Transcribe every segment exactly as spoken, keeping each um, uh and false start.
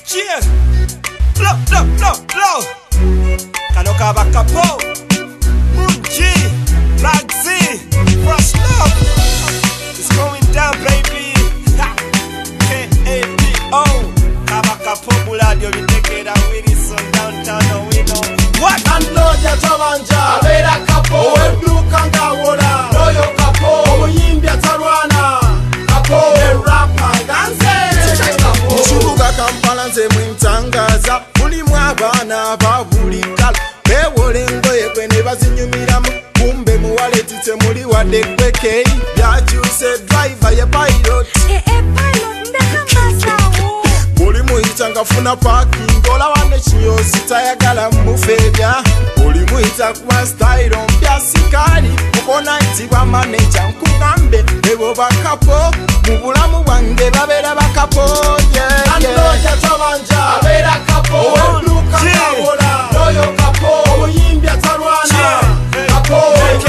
Yeah, blow, blow, blow, blow. Kano kaba kapo, Munji, Magzi, Fresh Love. It's going down, baby. Ha. K A P O. Kaba kapo buladio bitekera Wilson downtown no we know. What? Ando ya tabanja, abera kapo. Owe blue kanga wola, loyo kapo. Owe yimbia tarwana, kapo. The rapper ganze, kapo. Chubuga Kampala nze mwintangaza, muli mwabana babulikala. Bewole ngoye kwe ne bazinyumiramu, kumbe muwaletitse muli wadde kwekei. Byakyuse driver ya pilot. Eh eh pilot ndakamasawo. Oli muhita ngafuna parking, olaba nekinyozi tayagala mufeebya. Oli muhita kuba style mpya sikali, mukona ntibwa manager nkugambe ebo bakapo, mu bulamu bwange babeera bakapo. Yeah, yeah. Ando tabanja, abeera kapo. Owe blue kakawola, loyo kapo. Owe yimbya tarwana, kapo.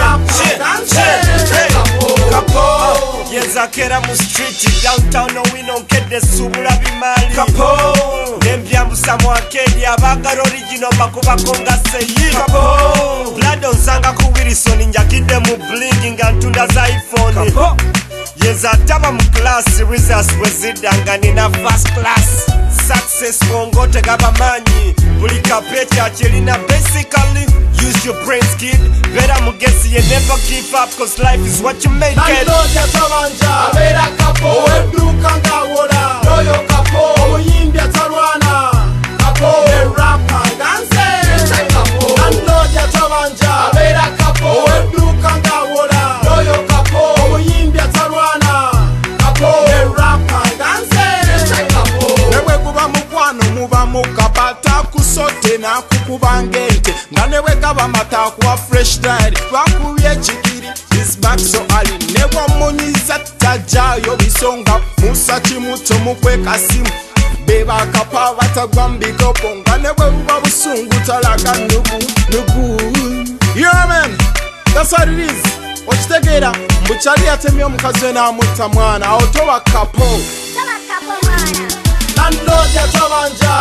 Kapo, yenzakera mu street downtown no we don't get the subula bimali. Kapo, nembyambusa mu arcade abagala original bakubako nga seyi. Kapo, blood onsanga ku Wilson njakidde mu bling nga ntunda za iPhone. Kapo, yenza taba mu class results wezidanga nina first class. Success kongote gaba manyi, buli kapeti achelina basically. Use your brains, kid. Better mugesi, you never give up, cause life is what you make it. Ando ya tabanja, abera kapo. Owe blue kanga wola, loyo kapo. Owe yimbya tarwana, kapo. The rapper ganze, kapo. Ando ya tabanja, abera kapo. Owe blue kanga wola, loyo kapo. Owe yimbya tarwana, kapo. The rapper ganze, kapo. Newe kuba mukwano muba mukapata kusote na kukuba ngente. Nga newe kaba mata kuwa fresh diary, wakubye chikiri is back so ali. Newa munyiza tajayo bisonga, musa chimuto mukwe kasimu. Beba kapa watagwa mbikopo, nga newe uba busungu talaga nubu, nubu. Yeah man, that's what it is. Ochitegera, mbuchali atemyo mkaze na muta mwana, autowa kapo. Taba kapo mwana. Ando ya tabanja,